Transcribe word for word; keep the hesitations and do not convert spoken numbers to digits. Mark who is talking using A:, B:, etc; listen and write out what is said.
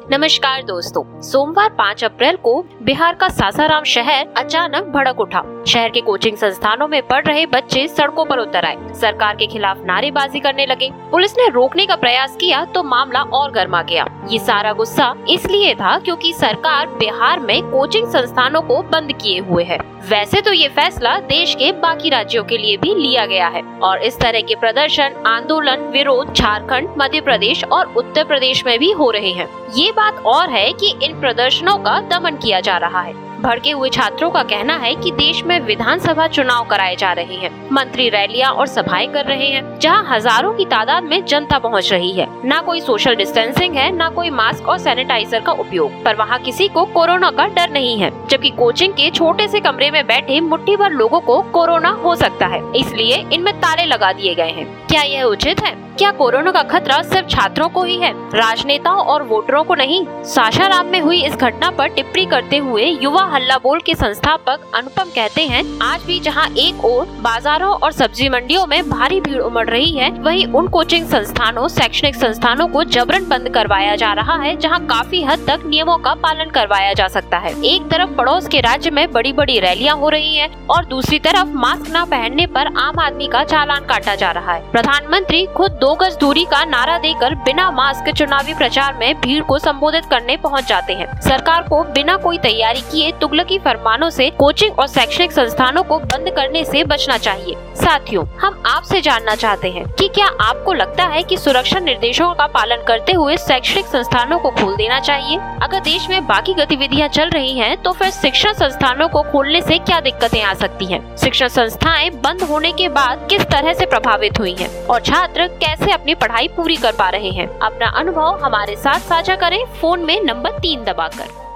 A: नमस्कार दोस्तों, सोमवार पाँच अप्रैल को बिहार का सासाराम शहर अचानक भड़क उठा। शहर के कोचिंग संस्थानों में पढ़ रहे बच्चे सड़कों पर उतर आए, सरकार के खिलाफ नारेबाजी करने लगे। पुलिस ने रोकने का प्रयास किया तो मामला और गर्मा गया। ये सारा गुस्सा इसलिए था क्योंकि सरकार बिहार में कोचिंग संस्थानों को बंद किए हुए है। वैसे तो ये फैसला देश के बाकी राज्यों के लिए भी लिया गया है और इस तरह के प्रदर्शन, आंदोलन, विरोध झारखंड, मध्य प्रदेश और उत्तर प्रदेश में भी हो रहे हैं। ये बात और है कि इन प्रदर्शनों का दमन किया जा रहा है। भड़के हुए छात्रों का कहना है कि देश में विधानसभा चुनाव कराए जा रहे हैं, मंत्री रैलियां और सभाएं कर रहे हैं, जहां हजारों की तादाद में जनता पहुंच रही है। ना कोई सोशल डिस्टेंसिंग है, ना कोई मास्क और सैनिटाइजर का उपयोग, पर वहां किसी को कोरोना का डर नहीं है। जबकि कोचिंग के छोटे से कमरे में बैठे मुट्ठी भर लोगों को कोरोना हो सकता है, इसलिए इनमें ताले लगा दिए गए हैं। क्या यह उचित है? क्या कोरोना का खतरा सिर्फ छात्रों को ही है, राजनेताओं और वोटरों को नहीं? सासाराम में हुई इस घटना पर टिप्पणी करते हुए युवा हल्ला बोल के संस्थापक अनुपम कहते हैं, आज भी जहां एक ओर बाजारों और सब्जी मंडियों में भारी भीड़ उमड़ रही है, वहीं उन कोचिंग संस्थानों, शैक्षणिक संस्थानों को जबरन बंद करवाया जा रहा है जहां काफी हद तक नियमों का पालन करवाया जा सकता है। एक तरफ पड़ोस के राज्य में बड़ी बड़ी रैलियां हो रही है और दूसरी तरफ मास्क न पहनने पर आम आदमी का चालान काटा जा रहा है। प्रधानमंत्री खुद दो गज दूरी का नारा देकर बिना मास्क चुनावी प्रचार में भीड़ को संबोधित करने पहुंच जाते हैं। सरकार को बिना कोई तैयारी किए तुगलकी फरमानों से कोचिंग और शैक्षणिक संस्थानों को बंद करने से बचना चाहिए। साथियों, हम आपसे जानना चाहते हैं कि क्या आपको लगता है कि सुरक्षा निर्देशों का पालन करते हुए शैक्षणिक संस्थानों को खोल देना चाहिए? अगर देश में बाकी गतिविधियां चल रही हैं, तो फिर शिक्षण संस्थानों को खोलने से क्या दिक्कतें आ सकती हैं? शिक्षण संस्थाएं बंद होने के बाद किस तरह से प्रभावित हुई हैं और छात्र कैसे अपनी पढ़ाई पूरी कर पा रहे हैं? अपना अनुभव हमारे साथ साझा करें फोन में नंबर तीन दबाकर।